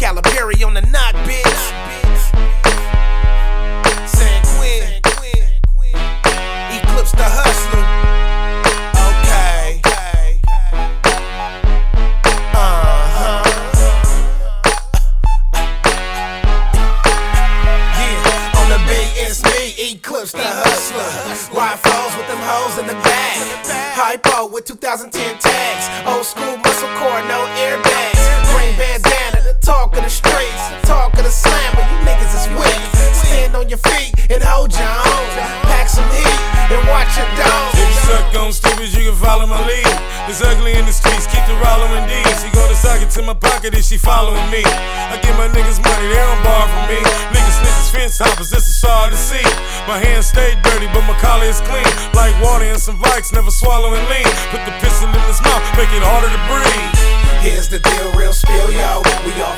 Calipari on the knock, bitch. San Quinn, Eclipse the Hustler. Okay. Yeah, on the beat it's me, Eclipse the Hustler. Ride flows with them hoes in the bag. Hypo with 2010 tags. Old school muscle core, no airbags. Green bandana, the talk of the streets, talk of the slammer. You niggas is weak. Stand on your feet and hold your own. Pack some heat and watch your dome. If you suck on stupid, you can follow my lead. It's ugly in the streets, keep the rolling D's. She go to socket to my pocket and she following me. I give my niggas money, they don't borrow from me. Niggas snitches, fence hoppers, this is hard to see. My hands stay dirty, but my collar is clean. Like water and some Vikes, never swallowing lean. Put the pistol in his mouth, make it harder to breathe. Here's the deal, real spill, yo. We all